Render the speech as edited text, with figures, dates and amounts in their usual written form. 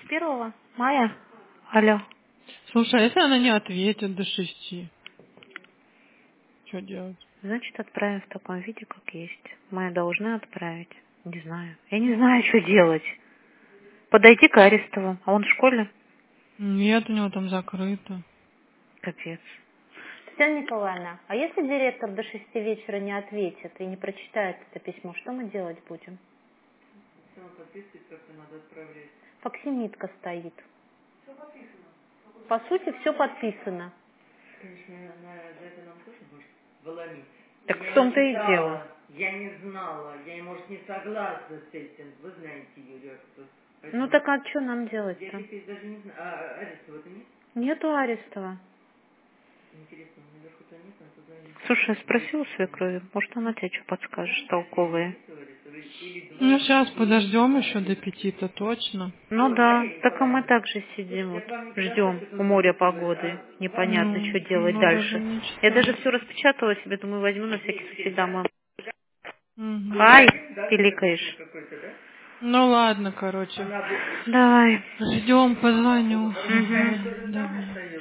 1 мая. Алло. Слушай, а если она не ответит до 6, что делать? Значит, отправим в таком виде, как есть. Мы должны отправить. Не знаю. Я не знаю, что делать. Подойти к Арестову. А он в школе? Нет, у него там закрыто. Капец. Татьяна Николаевна, а если директор до 6 вечера не ответит и не прочитает это письмо, что мы делать будем? Как-то надо отправлять. Факсимитка стоит. По сути, все подписано. Конечно, за это нам тоже может вломить. Так в том-то и дело. Я не знала. Я, может, не согласна с этим. Вы знаете, Юрия. Ну так а что нам делать-то? Я теперь даже не знаю. А Арестова-то нет? Нету Арестова. Интересно, наверху-то нет, надо позвонить. Слушай, я спросила свекрови, может она тебе что подскажет толковые. Ну, сейчас подождем еще до 5-то точно. Ну да, так а мы также сидим, вот, ждем у моря погоды. Непонятно, что делать Ну, даже дальше. не Я даже читаю. все распечатала себе, думаю, возьму на всякий случай домой. Угу. Ай, пиликаешь. Ну ладно, короче. Давай. Ждем, позвоню. Угу. Давай.